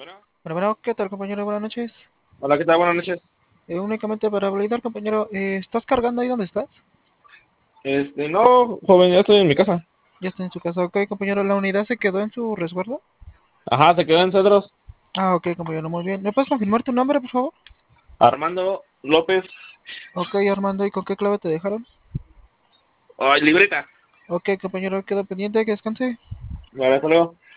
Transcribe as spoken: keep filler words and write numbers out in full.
Bueno, Bueno, bueno, ¿qué tal, compañero? Buenas noches. hola, ¿qué tal? Buenas noches. Eh, únicamente para validar, compañero, eh, ¿estás cargando ahí donde estás? Este, no, joven, ya estoy en mi casa. Ya está en su casa, ok, compañero. ¿La unidad se quedó en su resguardo? Ajá, se quedó en Cedros. Ah, ok, compañero, muy bien. ¿Me puedes confirmar tu nombre, por favor? Armando López. Ok, Armando, ¿y con qué clave te dejaron? Ay, libreta. Ok, compañero, quedo pendiente, que descanse. Vale, hasta luego.